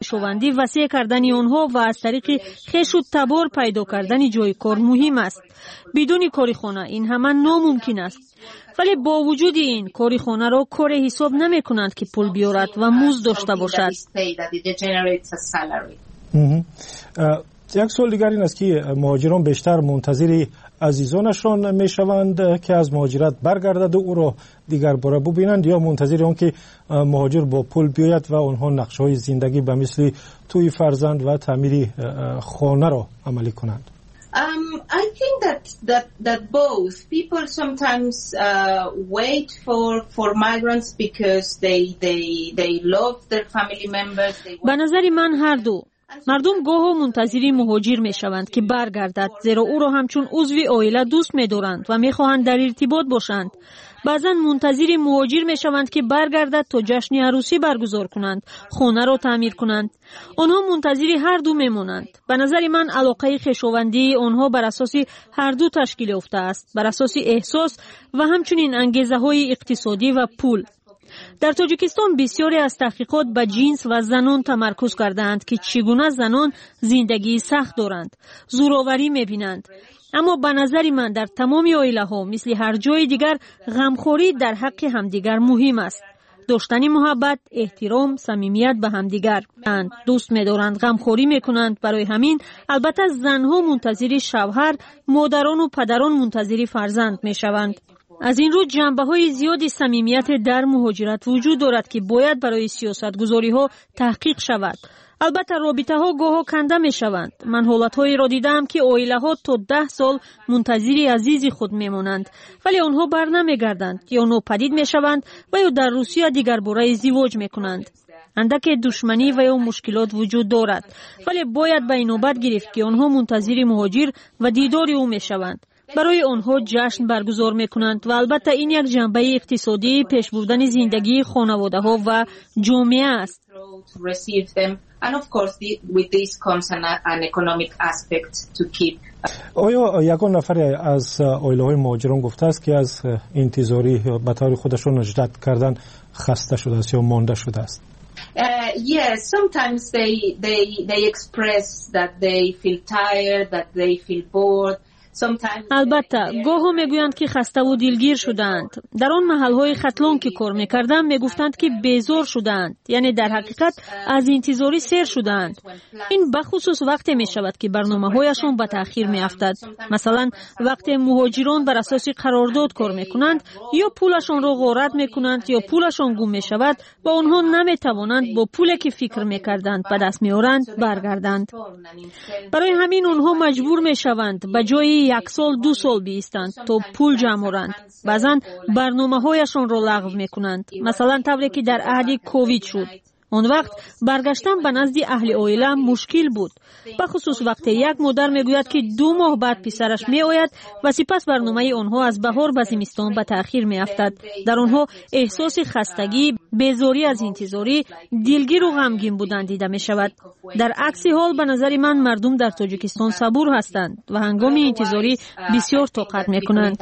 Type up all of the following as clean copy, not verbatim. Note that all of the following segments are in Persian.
خشوندی وسیع کردن آنها و از طریق خوش و تبار پیدا کردن جای کار مهم است. بدون کاری خانه این همه ناممکن است. ولی با وجود این کاری خانه را کار حساب نمی کنند که پول بیارد و مزد داشته باشد. یک سوال دیگر این است که مهاجران بیشتر منتظر عزیزانشان می شوند که از مهاجرت برگردد و او را دیگر باره ببینند، یا منتظر آن که مهاجر با پول بیاید و آنها نقشه های زندگی به مثل توی فرزند و تعمیر خانه را عملی کنند؟ I think that both people sometimes wait for migrants because they love their family members. به نظر من هر دو. مردم گاه منتظری مهاجر می شوند که برگردد، زیرا او را همچون عضو عائله دوست می دارند و می خواهند در ارتباط باشند. بعضا منتظری مهاجر می شوند که برگردد تا جشن عروسی برگزار کنند، خانه را تعمیر کنند. آنها منتظری هر دو می مانند. به نظر من علاقه خویشاوندی آنها بر اساس هر دو تشکیل یافته است، بر اساس احساس و همچنین انگیزه های اقتصادی و پول. در تاجیکستان بسیاری از تحقیقات به جنس و زنان تمرکز کردند که چگونه زنان زندگی سخت دارند، زورآوری می‌بینند. اما به نظر من در تمام عائله‌ها مثل هر جای دیگر غمخوری در حق همدیگر مهم است. داشتن محبت، احترام، صمیمیت به همدیگر. دوست می‌دارند، غمخوری می‌کنند. برای همین البته زنها منتظر شوهر، مادران و پدران منتظر فرزند می‌شوند. از این رو جنبه‌های زیادی صمیمیت در مهاجرت وجود دارد که باید برای سیاست‌گذاری‌ها تحقیق شود. البته رابطه‌ها گاهی کنده می‌شوند. من حالت‌هایی را دیدم که عائله‌ها تا 10 سال منتظر عزیز خود می‌مانند، ولی آنها برنمیگردند یا ناپدید می‌شوند و یا در روسیه دیگر باره ازدواج می‌کنند. اندک دشمنی و یا مشکلات وجود دارد، ولی باید به این نوبت گرفت که آنها منتظر مهاجر و دیدار او می‌شوند. برای آنها جشن برگزار می‌کنند و البته این یک جنبه اقتصادی پیش بردن زندگی خانواده‌ها و جامعه است. آیا یگان نفر از عائله‌های مهاجران گفته است که از انتظاری به طور خودشون نجات کردن خسته شده است یا مانده شده است؟ Yes, sometimes they express that they feel tired, that they feel bored. البته گاهی میگویند که خسته و دلگیر شدند. در آن محل‌های ختلان که کار می‌کردم میگفتند که بیزار شدند، یعنی در حقیقت از انتظاری سیر شدند. این بخصوص وقتی می‌شود که برنامه‌هایشان به تأخیر می‌افتد. مثلا وقتی مهاجران بر اساس قرارداد کار می‌کنند یا پولشان را غارت می‌کنند یا پولشان گم می‌شود و آنها نمی‌توانند با پولی که فکر می‌کردند به دست می‌آورند برگردند. برای همین آنها مجبور می‌شوند به جای 1 سال 2 سال بیستند تا پول جمع آورند. بعضا برنامه‌هایشان را لغو می‌کنند. مثلا طوری که در عهد کووید شد. اون وقت برگشتن به نزد اهل عائله مشکل بود، به خصوص وقتی یک مادر میگوید که 2 ماه بعد پسرش میآید و سپس برنامه آنها از بهار به زمستان به تأخیر میافتد. در آنها احساس خستگی، بیزاری از انتظاری، دلگیر و غمگین بودن دیده می شود. در عکس حال به نظر من مردم در تاجیکستان صبور هستند و هنگام انتظاری بسیار طاقت می کنند.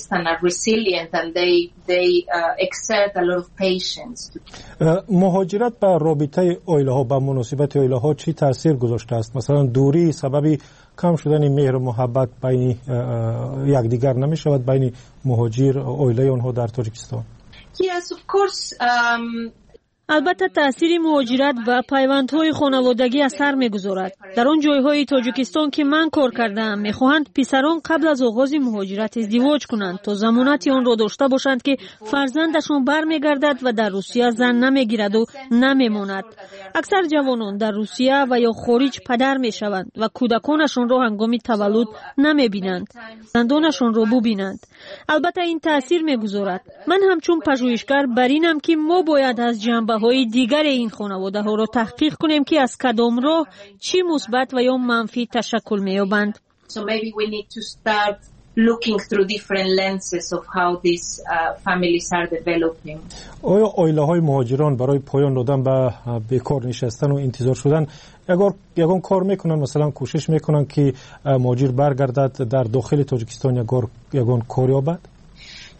مهاجرت به رابطه عائله ها، به مناسبت عائله ها چی تاثیر گذاشته است؟ مثلا دوری سبب کم شدن مهر و محبت بین یکدیگر نمی شود بین مهاجر عائله آنها در تاجیکستان؟ Yes, of course. البته تأثیر مهاجرت و پیوندهای خانوادگی اثر می‌گذارد. در آن جایهای تاجیکستان که من کار کردم می‌خواهند پسران قبل از آغاز مهاجرت ازدواج کنند تا ضمانت آن را داشته باشند که فرزندشان برمیگردد و در روسیه زن نمیگیرد و نمیماند. اکثر جوانان در روسیه و یا خارج پدر میشوند و کودکانشان را هنگام تولد نمیبینند، زندانشان را ببینند. البته این تأثیر می‌گذارد. من همچون پژوهشگر بر اینم که ما باید از جنبه‌های دیگر این خانواده ها را تحقیق کنیم که از کدام راه چی مثبت و یا منفی تشکل می‌یابند. So maybe we need to start looking through different lenses of how these families are developing. آیا عائله‌های مهاجران برای پایان دادن به بیکار نشستن و انتظار شدن یگان کار میکنن، مثلا کوشش میکنن که مهاجر برگردد در داخل تاجیکستان یگان کار یابد؟ Yes,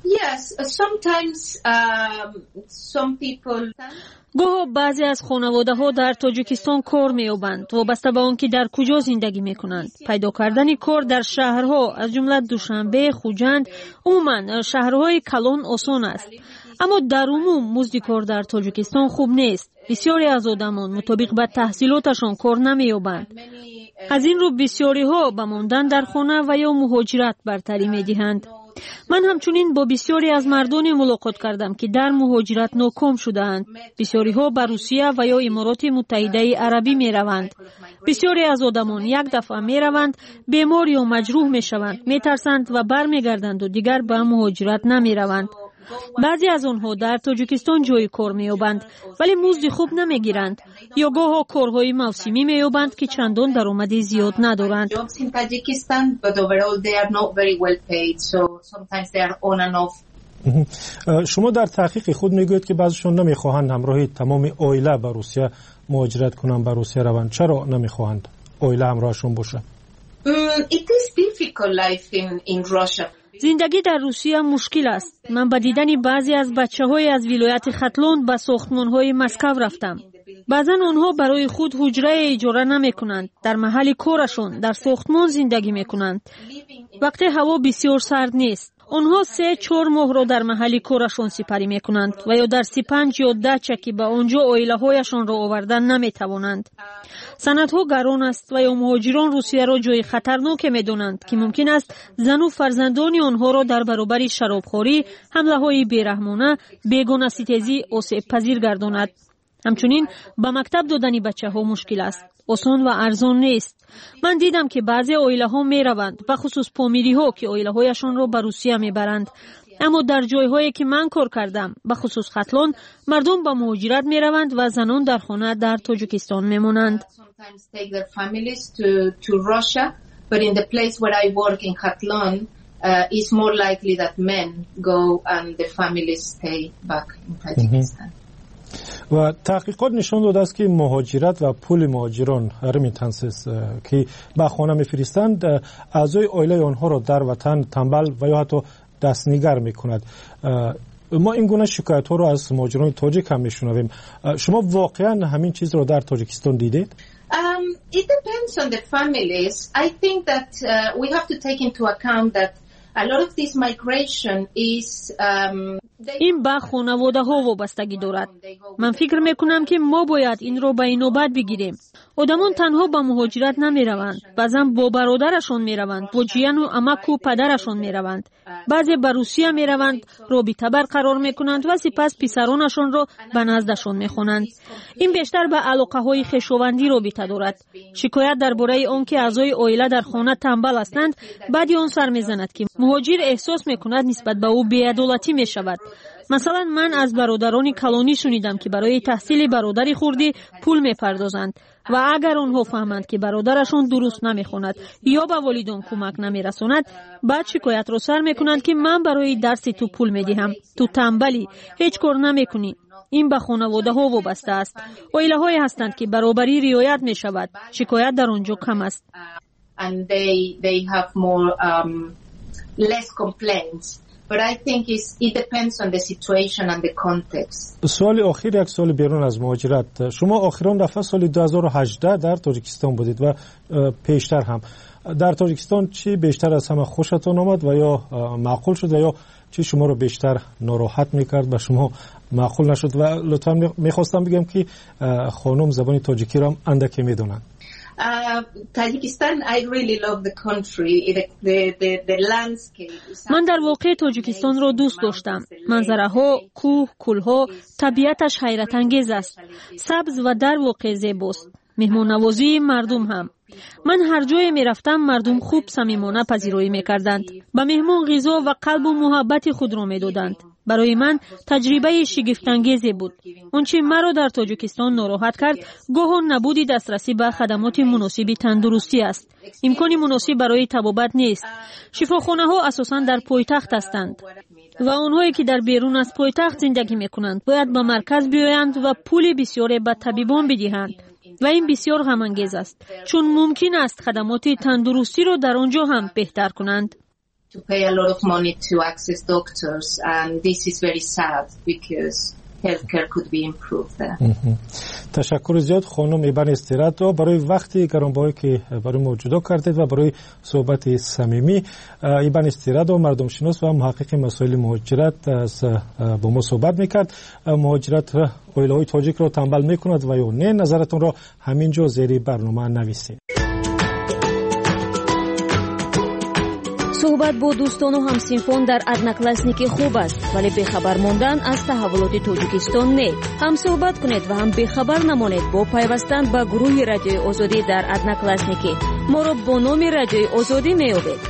Sometimes some people گاه بعضی از خانواده ها در تاجیکستان کار می‌یابند وابسته به آنکه در کجا زندگی می‌کنند. پیدا کردن کار در شهرها از جمله دوشنبه، خوجند، عموما شهرهای کلان آسان است. اما در عموم مزد کار در تاجیکستان خوب نیست. بسیاری از آدمان مطابق به تحصیلاتشان کار نمی‌یابند. از این رو بسیاری ها به ماندن در خانه و یا مهاجرت برتری می‌دهند. من همچنین با بسیاری از مردانی ملاقات کردم که در مهاجرت ناکام شده‌اند. بسیاری ها به روسیه و یا امارات متحده عربی می روند. بسیاری از آدمان یک دفعه می روند، بیمار یا مجروح می شوند، می ترسند و برمیگردند و دیگر به مهاجرت نمی روند. بعضی از آنها در تاجیکستان جای کار می‌یابند ولی مزد خوب نمی‌گیرند یا گاه کارهای موسمی می‌یابند که چندان درآمد زیاد ندارند. شما در تحقیق خود میگویید که بعضیشون نمی‌خواهند همراه تمام عائله به روسیه مهاجرت کنند، به روسیه روند. چرا نمی‌خواهند عائله همراهشون باشه؟ It is difficult life in Russia. زندگی در روسیه مشکل است. من به دیدن بعضی از بچه‌های از ولایت ختلون به ساختمان‌های مسکو رفتم. بعضا آنها برای خود حجره اجاره نمی‌کنند. در محل کارشون در ساختمان زندگی می‌کنند. وقتی هوا بسیار سرد نیست، آنها 3-4 ماه را در محل کارشون سپری می‌کنند و یا در 35 یا 10 چکی به آنجا عائله‌هایشان را آوردن نمی‌توانند. سندها گران است و یا مهاجران روسیه را جای خطرناک می‌دانند که ممکن است زن و فرزندان آنها را در برابر شرابخوری، حمله‌های بیرحمانه، بیگانه‌ستیزی آسیب پذیر گرداند. همچنین به مکتب دادن بچه‌ها مشکل است. آسان و ارزان نیست. من دیدم که بعضی عائله‌ها می‌روند، به خصوص فامیلی‌ها که عائله‌هایشان را به روسیه می‌برند. اما در جای‌هایی که من کار کردم، به خصوص ختلون، مردم به مهاجرت می‌روند و زنان در خانه در تاجیکستان می‌مانند. But in the place where I work in Khatlon, it's more likely that men go and the families stay back in Tajikistan. و تحقیقات نشان داده است که مهاجرت و پول مهاجران رمیتنسز که به خانه میفرستند اعضای عائله آنها را در وطن تنبل و یا حتی دستنگر میکند. ما این گونه شکایت ها را از مهاجران تاجیک هم میشنویم. شما واقعا همین چیز را در تاجیکستان دیدید؟ It depends on the families. I think that we have to take into account that a lot of this migration is این به خانواده ها وابستگی دارد. من فکر میکنم که ما باید این رو به این نوبت بگیریم. آدمان تنها به مهاجرت نمی روند. بعضا با برادرشون می روند، با جیان و عمک و پدرشون می روند. بعضی به روسیه می روند، رابطه برقرار می کنند و سپس پسرانشون رو به نزدشون می خوانند. این بیشتر به علاقه های خویشاوندی رابطه دارد. شکایت درباره آنکه اعضای عائله در خانه تنبل هستند، بعد آن سر می زند که مهاجر احساس می کند نسبت به او بی‌عدالتی می شود. مثلا من از برادران کلانی شنیدم که برای تحصیل برادری خوردی پول می‌پردازند و اگر آنها فهمند که برادرشون درست نمی‌خواند یا به والدین کمک نمی‌رساند، بعد شکایت را سر می‌کنند که من برای درس تو پول می‌دهم، تو تنبلی، هیچ کار نمی‌کنی. این به خانواده‌ها وابسته است. عائله‌هایی هستند که برابری رعایت می‌شود. شکایت در آنجا کم است. And they have more less complaints. But I think it depends on the situation and the context. سوال آخر، یک سوال بیرون از مهاجرت. شما آخرین دفعه سال 2018 در تاجیکستان بودید و پیشتر هم. در تاجیکستان چی بیشتر از همه خوشتون آمد و یا معقول شد و یا چی شما رو بیشتر ناراحت میکرد و شما معقول نشد؟ و لطفا میخواستم بگم که خانم زبان تاجیکی را هم اندکی میدونن. Tajikistan, I really love the country, the landscape. من در واقع تاجیکستان را دوست داشتم. منظره ها، کوه، کوله، طبیعتش حیرت انگیز است. سبز و در واقع زیباست. مهمان نوازی مردم هم. من هر جای می رفتم مردم خوب صمیمانه پذیرایی می کردند. به مهمان غذا و قلب و محبت خود را می دادند. برای من تجربه شگفت‌انگیزی بود. آنچه مرا در تاجیکستان ناراحت کرد، گاه نبود دسترسی به خدمات مناسب تندرستی است. امکان مناسب برای طبابت نیست. شفاخانه‌ها اساساً در پایتخت هستند و آنهایی که در بیرون از پایتخت زندگی می‌کنند باید به مرکز بیایند و پول بسیاری به طبیبان بدهند. و این بسیار غم‌انگیز است، چون ممکن است خدمات تندرستی را در آنجا هم بهتر کنند. to pay a lot of money to access doctors, and this is very sad because healthcare could be improved there. تشکر زیاد خانم ایبن استیرادو برای وقتی گرانبهایی که برای ما جدا کردید و برای صحبت صمیمی. ایبن استیرادو مردم شناس و محقق مسائل مهاجرت با ما صحبت میکرد. مهاجرت اویلای تاجیک را تنبل میکند و یا نه؟ نظرتون را همینجا زیر برنامه نویسید. صحبت با دوستان و همسینفان در ادناکلاسنیکی خوب است، ولی بخبر ماندن از تحولات تاجیکستان نه. هم صحبت کنید و هم بخبر نمانید با پیوستن به گروه رادیوی آزادی در ادناکلاسنیکی. ما را با نام رادیوی آزادی میابید.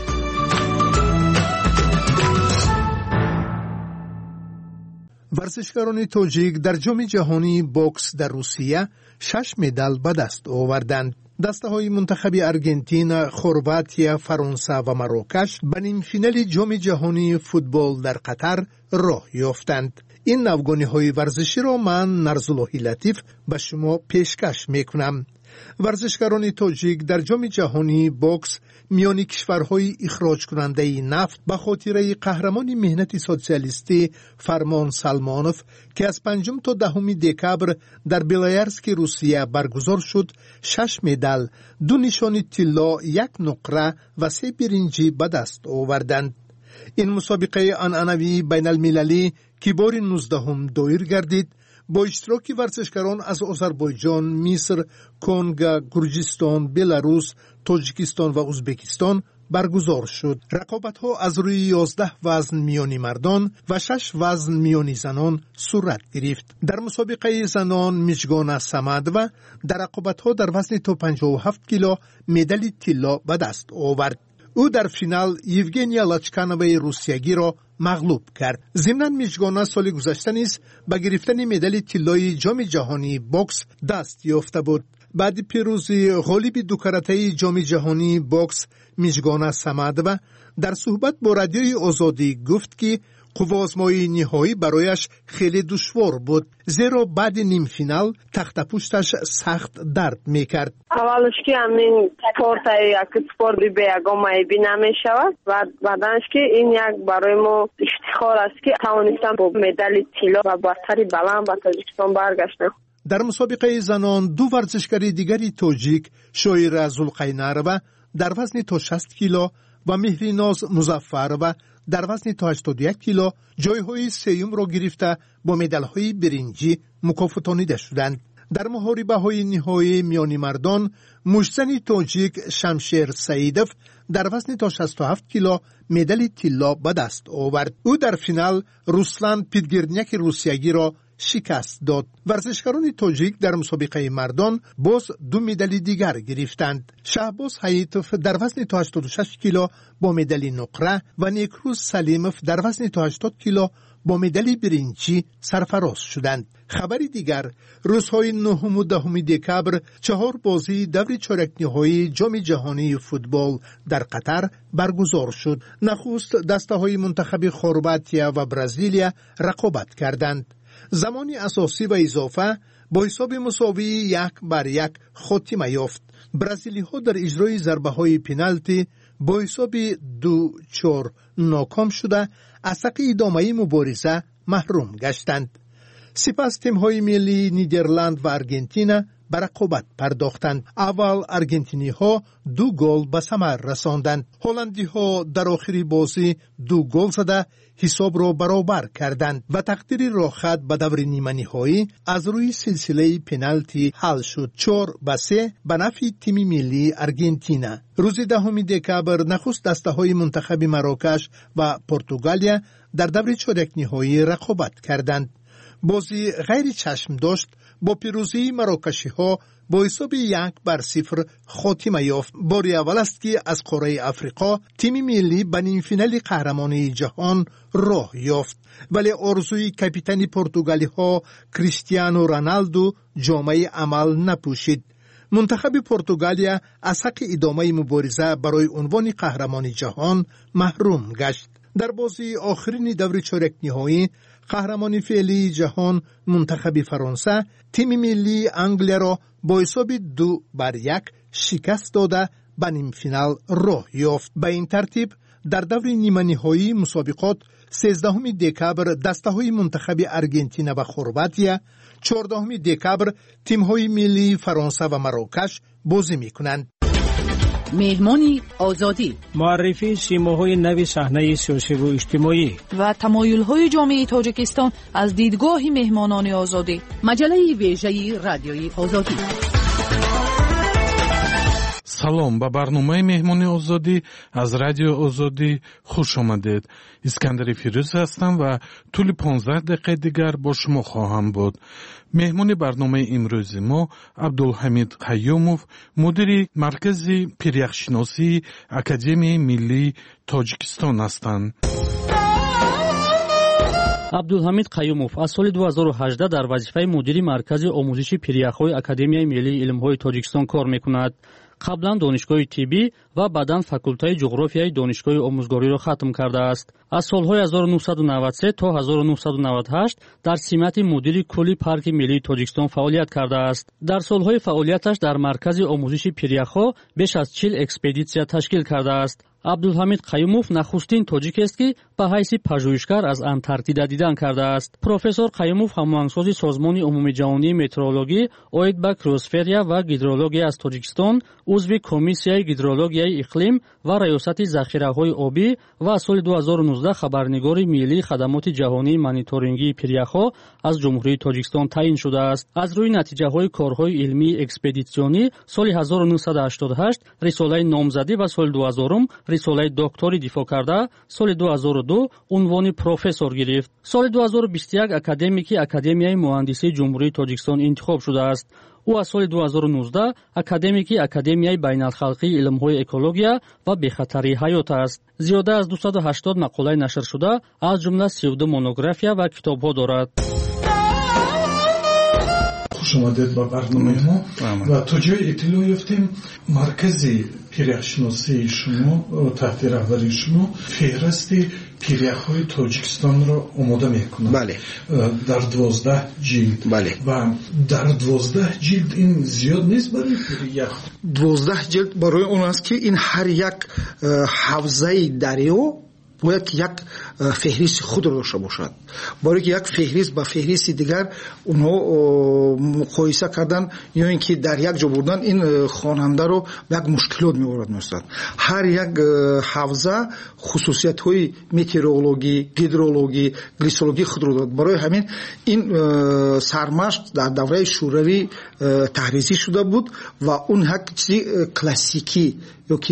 ورزشکاران تاجیک در جام جهانی بوکس در روسیه 6 مدال به دست آوردند. دسته‌های منتخب ارژانتین، کرواتی، فرانسه و مراکش به نیم فینال جام جهانی فوتبال در قطر راه یافتند. این نوگانی‌های ورزشی را من نرزاللهی لطیف به شما پیشکش میکنم. ورزشکاران تاجیک در جام جهانی بوکس میان کشورهای اخراج کننده نفت به خاطر قهرمان مهنت سوسیالیستی فرمان سلمانوف که از 5 تا 10 دکبر در بلایارسک روسیه برگزار شد 6 مدال، 2 نشان طلا، 1 نقره و 3 برنجی به دست آوردند. این مسابقه عنعنوی بین المللی که بار 19 دایر گردید با اشتراک ورزشکاران از آذربایجان، مصر، کنگو، گرجستان، بلاروس، تاجیکستان و ازبکستان برگزار شد. رقابت‌ها از روی 11 وزن میانی مردان و 6 وزن میانی زنان صورت گرفت. در مسابقه زنان میجگان سمد و در رقابت‌ها در وزن تا 57 کیلو مدال طلا به دست آورد. او در فینال یوگنیا لاچکانوای روسیایی را مغلوب کرد. ضمناً میجگانا سال گذشته نیز به گرفتن مدال طلای جام جهانی بوکس دست یافته بود. بعد پیروزی غالب 2 کرته جام جهانی بوکس میجگانا سمد و در صحبت با رادیوی آزادی گفت که قوازمای نهایی برایش خیلی دشوار بود، زیرا بعد نیم فینال تخت پوشتش سخت درد میکرد. اولش که همین سپورت یک سپورت به یگام مایبی نمیشود و بعدش که این یک برای ما افتخار است که توانستم با مدال طلا و برتری بلند به تاجیکستان برگشتم. در مسابقه زنان 2 ورزشکار دیگری تاجیک، شایره زلقینر و در وزن تا 60 کیلو و مهریناز مظفر و در وزن تا 81 کیلو جایهای سیوم را گرفته با مدال‌های برنجی مکافاتانیده شدند. در محاربه‌های نهایی میان مردان مشتزن تاجیک شمشیر سعیدوف در وزن تا 67 کیلو مدال طلا به دست آورد. او در فینال روسلان پیدگیرنیک روسیایی را شکست داد. ورزشکاران تاجیک در مسابقه مردان باز 2 مدال دیگر گرفتند. شهباز حییتوف در وزن تا 86 کیلو با مدال نقره و نیکروز سلیموف در وزن تا 80 کیلو با مدال برنجی سرفراز شدند. خبری دیگر، روزهای 9 و 10 دکبر 4 بازی دور چهارک نهایی جام جهانی فوتبال در قطر برگزار شد. نخست دسته‌های منتخب کرواتی و برزیلیا رقابت کردند. زمانی اساسی و اضافه با حساب مساوی 1-1 خاتمه یافت. برزیلی ها در اجرای ضربه های پنالتی با حساب 2-4 ناکام شده از حق ادامه مبارزه محروم گشتند. سپس تیم های ملی نیدرلند و آرژانتین به رقابت پرداختند. اول آرژانتینی ها 2 گل به ثمر رساندند. هلندی ها در آخری بازی 2 گل زده حساب را برابر کردند و تقدیر راحت به دور نیمه نهایی از روی سلسله پنالتی حل شد. 4-3 به نفع تیم ملی آرژانتین. روز 10 دکبر نخست دسته‌های منتخب مراکش و پرتغالیا در دور چهارک نهایی رقابت کردند. بازی غیر چشم داشت با پیروزی مراکشی ها با حساب 1-0 خاتمه یافت. باری اول است که از قاره افریقا تیم ملی به نیم فینال قهرمانی جهان راه یافت، ولی آرزوی کاپیتان پرتغالی ها کریستیانو رونالدو جامه عمل نپوشید. منتخب پرتغالیا از حق ادامه مبارزه برای عنوان قهرمانی جهان محروم گشت. در بازی آخرین دور چهارک نهایی قهرمانی فعلی جهان منتخب فرانسه تیم ملی انگلیا را با حساب 2-1 شکست داده به نیم فینال راه یافت. به این ترتیب در دور نیمه نهایی مسابقات 13 دکبر دسته‌های منتخب ارژانتین و خرواتی، 14 دکبر تیم‌های ملی فرانسه و مراکش بازی می‌کنند. مهمانی آزادی، معرفی سیماهای نوی صحنه سیاسی و اجتماعی و تمایل‌های جامعه تاجیکستان از دیدگاه مهمانان آزادی. مجله ویژه رادیوی آزادی. салом ба барномаи меҳмони озодӣ аз радио озодӣ хуш омадед. искандари фирӯз ҳастам ва тӯли 15 дақиқаи дигар бо шумо хоҳам буд. меҳмони барномаи имрӯзи мо абдулҳамид қайюмов, мудири маркази пиряхшиносии академияи миллии тоҷикистон ҳастанд. абдулҳамид қайюмов аз соли 2018 дар вазифаи мудири маркази омӯзиши пиряхҳои академияи миллии илмҳои тоҷикистон кор мекунад. қаблан донишгоҳи тиббӣ ва баъдан факултаи ҷуғрофияи донишгоҳи омӯзгориро хатм кардааст. аз солҳои 1993 то 1998 дар симати мудири кулли парки миллии тоҷикистон фаъолият кардааст. дар солҳои фаъолияташ дар маркази омӯзиши пиряхҳо беш аз 40 экспедитсия ташкил кардааст. абдулҳамид қайюмов нахустин тоҷикест ки ба ҳайси пажӯҳишгар аз антарктида дидан кардааст. профессор қайюмов ҳамоҳангсози созмони умумиҷаҳонии метеорологӣ оид ба криосферия ва гидрология аз тоҷикистон, узви комиссияи гидрологияи иқлим ва раёсати захираҳои обӣ ва аз соли 2019 хабарнигори миллии хадамоти ҷаҳонии мониторингии пиряхҳо аз ҷумҳурии тоҷикистон таъин шудааст. аз рӯи натиҷаҳои корҳои илмии экспедитсионӣ соли 1988 рисолаи номзадӣ ва соли 2000 рисолаи докторӣ дифоъ карда, соли 2002 унвони профессор гирифт. соли 2021 академики Академияи муҳандисии ҷумҳурии тоҷикистон интихоб шудааст. ӯ аз соли 2019 академики Академияи байналхалқии илмҳои экология ва бехатарии ҳаёт аст. зиёда аз 280 мақолаи нашр шуда, аз ҷумла 32 монография ва китобҳо дорад. خوش آمدید با برنامه ما و تا جای اطلاع یافتیم مرکز پیره‌شناسی شما تحت رهبری شما فهرست پیره‌های تاجیکستان را آماده میکنند. بله. در 12 جلد. بله. و در 12 جلد این زیاد نیست برای پیره‌ها. 12 جلد برای اون است که این هر یک حوزه دریا باید که یک فهرست خود را داشته باشد. برای که یک فهرست با فهرست دیگر اونها مقایسه کردن یا اینکه در یک جا بردن این خواننده رو به یک مشکلات می‌آورد مثلا. هر یک حوزه خصوصیت های متئورولوژی، هیدرولوژی، گلیسولوژی خود را دارد. برای همین این سرمشق در دوره شوروی تحریزی شده بود و اون یک چیز کلاسیکی یا که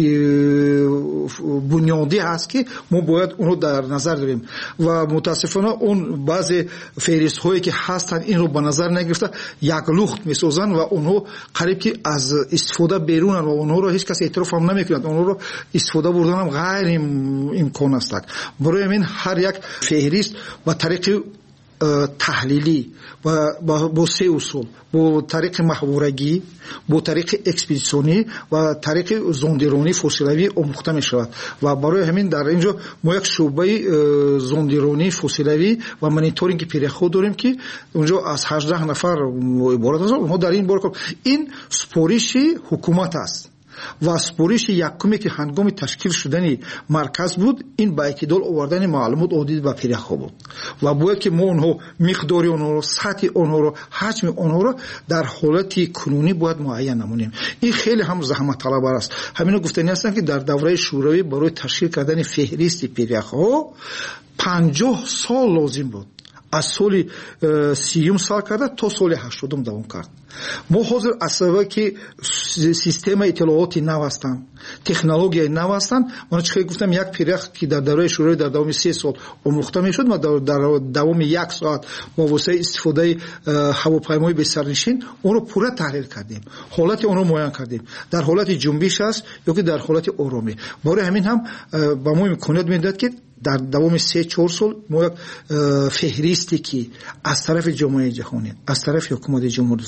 بنیادی هست که ما باید اون رو در نظر داریم و متاسفانه اون بعضی فهرست هایی که هستن این رو به نظر نگرفته یک لخت میسازن و اونها قریب که از استفاده بیرونن و اونها رو هیچ کس اعتراف هم نمیکنند. اونها رو استفاده بردن هم غیر امکان است. برای همین هر یک فهرست با طریق تحلیلی و با سه اصول، با طریق محورگی، با طریق اکسپدیسیونی و طریق زوندرونی فسیلوی آموخته می شود و برای همین در اینجا ما یک شعبه زوندرونی فسیلوی و مانیتورینگ پیره‌ها داریم که اونجا از 18 نفر عبارت است. اونها در این بار این سپارش حکومت است و سپارش یکمی که هنگام تشکیل شدن مرکز بود این با اعتدال آوردن معلومات عادی به پیره‌ها بود و باید که ما اونها مقدار اونها رو، سطح اونها رو، حجم اونها رو در حالت کنونی باید معین نمونیم. این خیلی هم زحمت طلب است. همینو گفتنی هستن که در دوره شوروی برای تشکیل کردن فهرست پیره‌ها 50 سال لازم بود. از سال 30 سال کرده تا سال 80 دوام کرد. ما حاضر اصلا که سیستم اطلاعاتی نو هستن، تکنولوژی نو هستن. من چه گفتم یک پیرخ که در دوره شوروی در دوام 3 سال آموخته میشد، ما در دوام 1 ساعت با واسطه استفاده هواپیمای به سرنشین اون رو پورا تحلیل کردیم، حالت اون رو معاین کردیم، در حالت جنبش است یا که در حالت آرامی. برای همین هم با ما امکانات میداد که در دوام 3-4 سال ما یک فهرستی که از طرف جامعه جهانی، از طرف حکومت جمهوری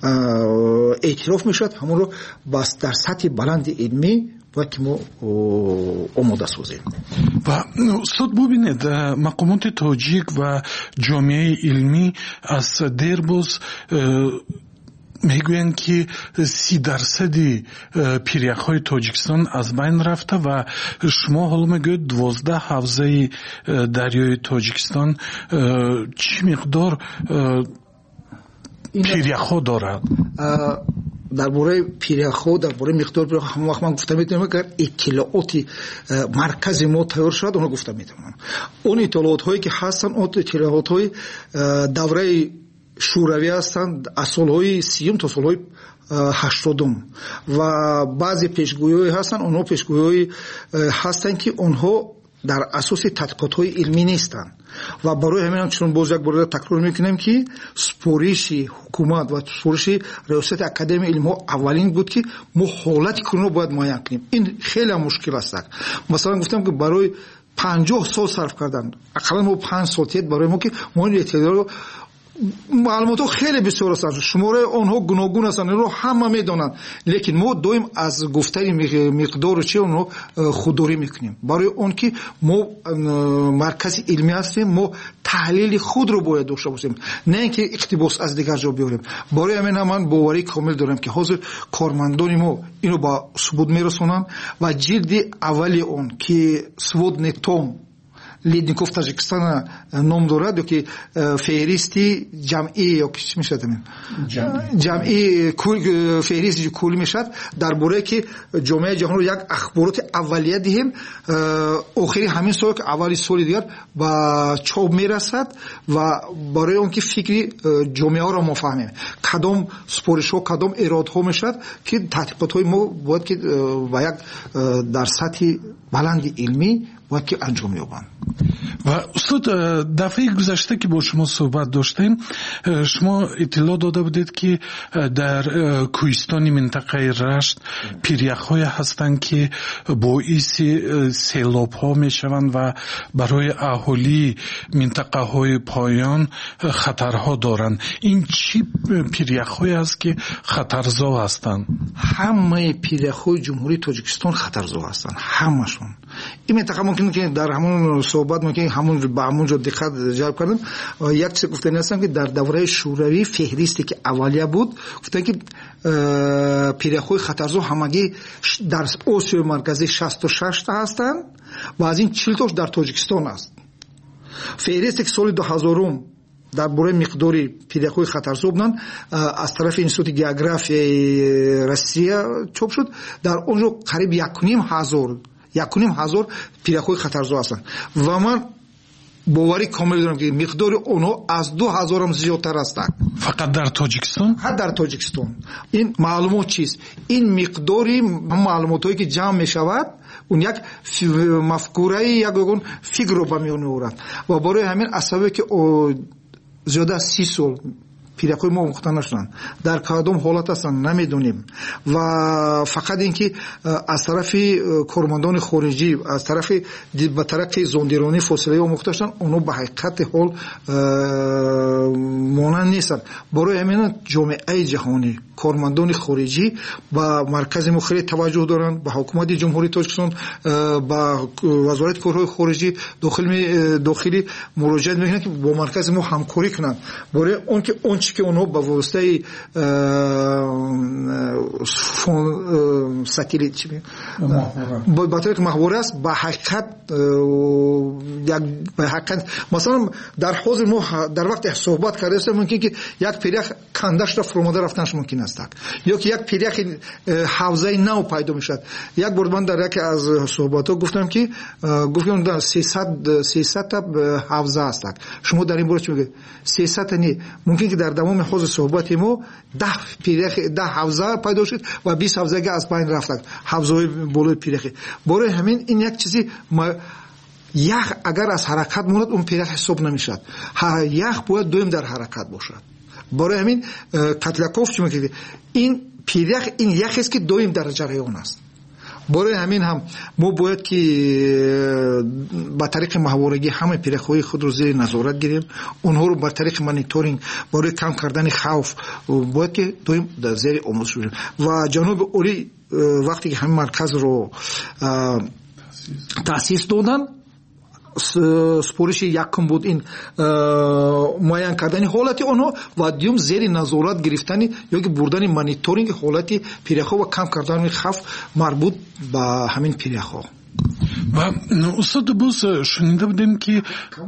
اعتراف میشد، همون رو بس در سطح بلند علمی باید که ما آماده سازیم. و استاد ببینید مقامات تاجیک و جامعه علمی از دیرباز میگویند که 30% پیریخ‌های تاجیکستان از بین رفته و شما حالا میگوید 12 حوزه دریای تاجیکستان چی مقدار پیریخ‌ها دارد؟ درباره پیریخ‌ها درباره مقدار همون وقت من گفتم میتونم اگر اطلاعات مرکز ما تیار شد اون گفتم میتونم اون اطلاعات هایی که هستن اون اطلاعات های دوره شوروی هستند از سالهای 30 تا سالهای 80 و بعضی پیشگویی هستن اونها پیشگویی هستن که اونها در اساس تحقیقات های علمی نیستن و برای همین هم چون باز یک بار تکرار میکنم که سپارش حکومت و سپارش ریاست اکادمی علم ها اولین بود که ما حالت کرونا باید معاینه کنیم. این خیلی مشکل است. مثلا گفتم که برای 50 سال صرف کردن اقلا ما 5 سال تید برای ما که ما این اطلاعات رو معلومات خیلی بسیار هستند شماره آنها گوناگون هستند رو همه میدونند لیکن ما دویم از گفتن مقدار چی اونها خودداری میکنیم برای اون که ما مرکز علمی هستیم ما تحلیل خود رو باید داشته باشیم نه اینکه اقتباس از دیگر جا بیاریم. برای همین هم من باوری کامل دارم که حاضر کارمندان ما اینو با ثبوت میرسونن و جلد اولی اون که ثبوت نتوم لیدنیکوف تاجیکستان نام دارد یا که فهرستی جمعی یا چی میشه جمعی فهرستی کلی میشد درباره که جامعه جهان رو یک اخبارات اولیه دهیم آخری همین سال که اولی سال دیگر با چوب میرسد و برای اون که فکری جامعه ها را مفهمیم کدام سپارش ها کدام ارائه ها میشد که تحقیقات های ما باید که با یک در سطح بلند علمی باید که انجام یابند. و استاد دفعه گذشته که با شما صحبت داشتیم شما اطلاع داده بودید که در کوهستان منطقه رشت پیریخ‌های هستند که باعث سیلاب‌ها میشوند و برای اهالی منطقه های پایان خطرها دارند. این چی پیریخ‌های است که خطرزا هستند؟ همه پیریخ‌های جمهوری تاجیکستان خطرزا هستند همشون. این منطقه ممکنه که در همون صحبت ممکنه همون به همون جا دقت جلب کردم یک چیز گفتن هستم که در دوره شوروی فهرستی که اولیه بود گفتن که پیریخ‌های خطرزا همگی در آسیای مرکزی 66 تا هستند و از این 40 تاش در تاجیکستان است. فهرستی که سال 2000 در باره مقداری پیریخ‌های خطرزا بودن از طرف انستیتوت گئوگرافی روسیه چاپ شد در اونجا قریب 1,500 پیریخ‌های خطرزا هستند و من باوری کامل دارم که مقدار اونها از 2,000 هم زیادتر هستند. فقط در تاجیکستان؟ ها در تاجیکستان. این معلومات چیست؟ این مقداری معلوماتی که جمع می شود اون یک مفکوره یک فکر رو به میون میآورد و برای همین اسبابی که زیاده از 30 سال پیریخ‌های ما مختن نشدن در کدام حالت هستن نمیدونیم و فقط اینکه از طرف کارمندان خارجی از طرف به طرق زوندیرانی فاصله ها مختشن اونو به حقیقت حال مانند نیستن. برای همین جامعه جهانی کارمندان خارجی با مرکز مخری توجه دارن به حکومت جمهوری تاجیکستان با وزارت کارهای خارجی داخلی مراجعه میکنن که با مرکز ما همکاری کنن برای اون که اون چی که اونها با واسطه ساتلیت چی با طریق محوره است با حقیقت مثلا در حاضر ما در وقت صحبت کردیم ممکن که یک پیریخ کندش را فرموده رفتنش ممکن است یا که یک پیریخ حوزه نو پیدا میشد. یک بار من در یکی از صحبت‌ها گفتم که گفتم 300 تا حوزه است. شما در این باره چی میگید؟ 300 نه ممکن که در تمام حوزه صحبت ما 10 پیریخ 10 حوزه پیدا شد و 20 حوزه از بین رفت حوزه بالای پیریخ. برای همین این یک چیزی یخ اگر از حرکت موند اون پیریخ حساب نمیشد. یخ باید دویم در حرکت باشد. برای همین کتلکوف چی میگه این پیریخ این یخ است که دویم در جریان است. برای همین هم ما باید که با طریق محورگی همه پیریخ‌های خود رو زیر نظارت گیریم اونها رو با طریق مانیتورینگ برای کم کردن خوف باید که دویم در زیر آموزش بگیریم و جناب اولی وقتی که همین مرکز رو تأسیس دادن سپورش یکم بود این معاین کردن حالت آنها و دوم زیر نظارت گرفتن یا که بردن مانیتورینگ حالت پیرخو و کم کردن خوف مربوط به همین پیرخو. و استاد باز شنیده بودیم که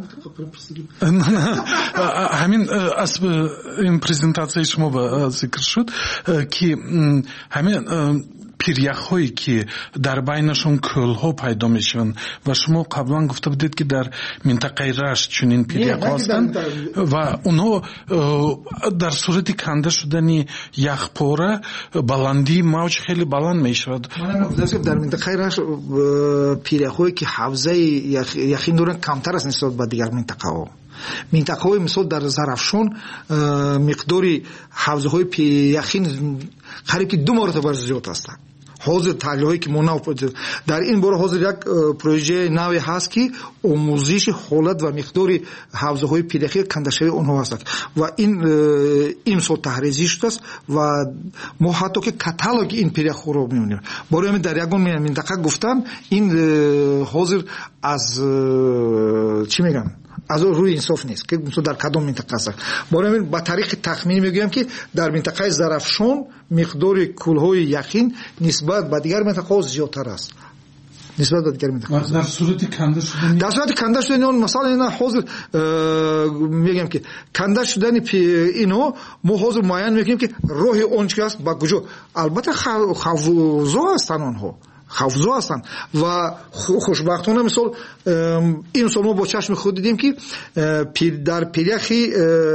همین از این پریزنتاسیون شما ذکر شد که همین پیریخ‌هایی که در بینشون کل‌ها پیدا میشن و شما قبلا گفته بودید که در منطقه رشت چنین پیریخ‌ها هستند و اونها در صورت کنده شدن یخپاره بلندی موج خیلی بلند میشود. در منطقه رشت پیریخ‌هایی که حوزه یخین دارن کمتر است نسبت به دیگر منطقه‌ها. منطقه‌های مثل در زرافشان مقداری حوزه‌های یخین قریب که 2 مرتبه زیاد هستند. حاضر تحلیل‌هایی که ما در این باره حاضر یک پروژه نوی هست که آموزش حالت و مقدار حوزه‌های پیرخی کندشوی اونها هست و این سال تحریزی شده است و ما حتی که کاتالوگ این پیرخو رو می‌بینیم. برای همین در یگان منطقه گفتم این حاضر از چی میگم از روی انصاف نیست که در کدام منطقه است. برای همین با طریق تخمینی میگویم که در منطقه زرافشان مقدار کل‌های یخین نسبت به دیگر منطقه‌ها زیادتر است. نسبت به دیگر منطقه‌ها در صورت کنده شدن اون مثلا اینا حاضر میگم که کنده شدن اینو ما حاضر معین میگیم که راه اون چی است با کجا. البته خوف‌زا هستن آنها خوف‌زا هستن و خوشبختانه مثلا این سال ما با چشم خود دیدیم که در پیرخی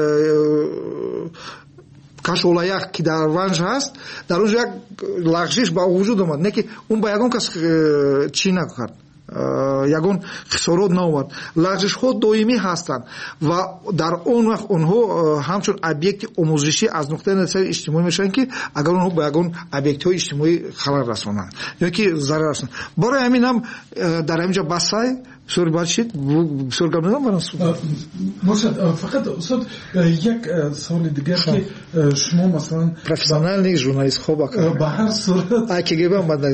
کشولایخ که در ونج هست در اونجا یک لغزش با وجود اومد، نه که اون با یگان کس چی نکرد یگان خسارات نآورد. لغزش ها دائمی هستند و در اون وقت اونها همچون ابیکت آموزشی از نقطه نظر اجتماعی میشن که اگر اونها با یگان ابیکت های اجتماعی خلل رسونند یا که ضرر رسونند. برای همین هم در اینجا بسای سوری باشید سوری گمنام برام باشد. فقط استاد یک سوال دیگر که شما مثلا پروفسیونال نیست ژورنالیست خوب اکر به هر صورت اگه گفتم بعد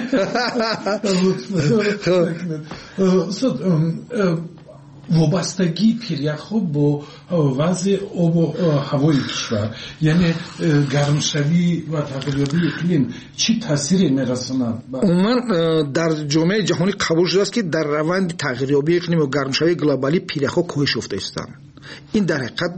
استاد وابستگی پیریخ‌ها با وضع آب و هوای کشور یعنی گرمشوی و تغییریابی اقلیم چی تاثیری میرساند؟ عموما در جامعه جهانی قبول شده است که در روند تغییریابی اقلیم و گرمشوی گلوبالی پیریخ‌ها کاهش یافته هستند. این در حقیقت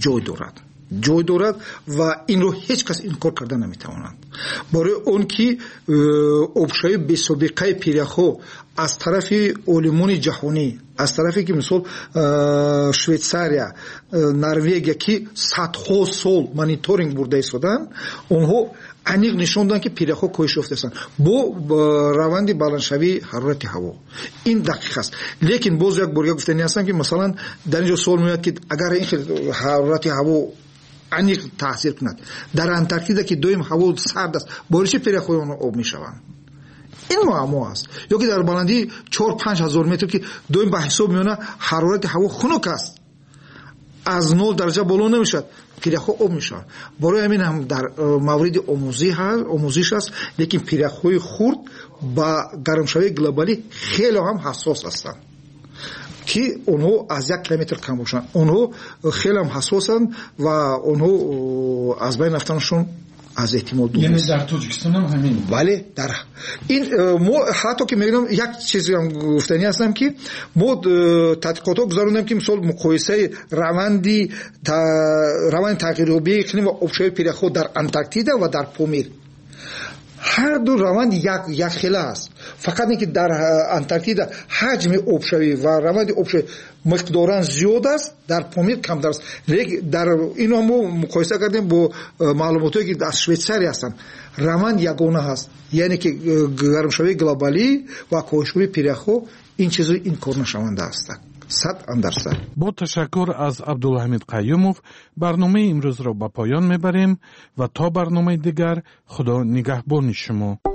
جای دارد و این رو هیچ کس انکار کرده نمیتواند. برای اون که آبشوی بی سابقه پیریخ‌ها از طرف علومان جهانی، از طرفی که مثل شویتساریا، نروژ که صدها سال مانیتورینگ برده شدن، اونها انیق نشون دادن که پیرخ‌ها کاهش یافته هستند با روند بلندشوی حرارت هوا. این دقیق است. لیکن باز یک بار گفتنی هستم که مثلا در اینجا سوال میاد که اگر این حرارت هوا انیق تاثیر کند در انتارکتیدا که دویم هوا سرد است برای چه پیرخ‌ها اونها آب میشوند؟ این معما است. یا که در بلندی 4-5 هزار متر که دویم به حساب میونه حرارت هوا خنک است، از 0 درجه بالا نمیشد، پیرخ‌ها آب میشن. برای همین هم در مورد آموزش است، لیکن پیرخ‌های خرد با گرمشوی گلوبالی خیلی هم حساس هستند که اونها از 1 کیلومتر کم باشن. اونها خیلی هم حساسن و اونها از بین رفتنشون از احتمال دور. یعنی در تاجیکستان هم همین. بله در این ما حتی که میگم یک چیزی هم گفتنی هستم که ما تحقیقات گذاروندیم که مثلا مقایسه روند تغییریابی اقلیم و آبشوی پیرخ‌ها در انتارکتیدا و در پامیر، هر دو روند یک خیلی است. فقط اینکه در انتارکتیدا حجم آبشوی و روند آبشوی مقدارن زیاد است، در پامیر کمتر است. لیکن در اینو ما مقایسه کردیم با معلوماتی که از شویتساری هستند، روند یگانه هست، یعنی که گرمشوی گلوبالی و کاهش‌یابی پیرخ‌ها این چیزا انکار نشونده است. 100%. با تشکر از عبدالحمید قیومов برنامه امروز را به پایان میبریم و تا برنامه دیگر خدا نگهبان شما.